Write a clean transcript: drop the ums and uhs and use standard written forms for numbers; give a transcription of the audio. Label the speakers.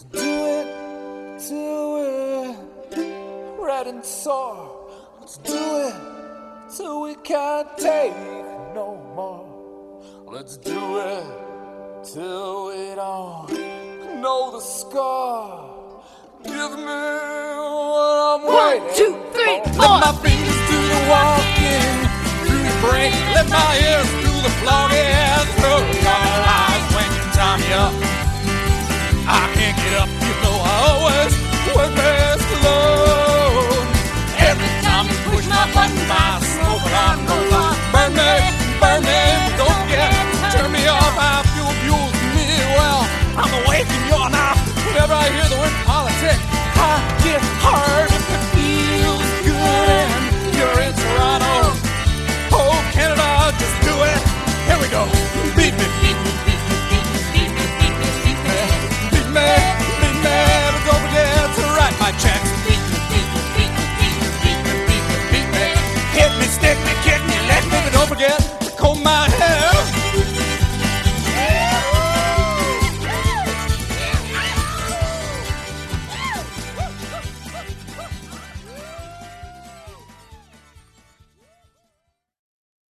Speaker 1: Do it till we're red and sore. Let's do it till we can't take no more. Let's do it till we don't know the score. Give me what I'm waiting.
Speaker 2: 1, 2, 3, 4.
Speaker 1: Let my fingers do the walking through the brain. Let my ears do the flogging through your eyes. When you tie me up, I can't get up. You know I always work best alone. Every time you push my button, my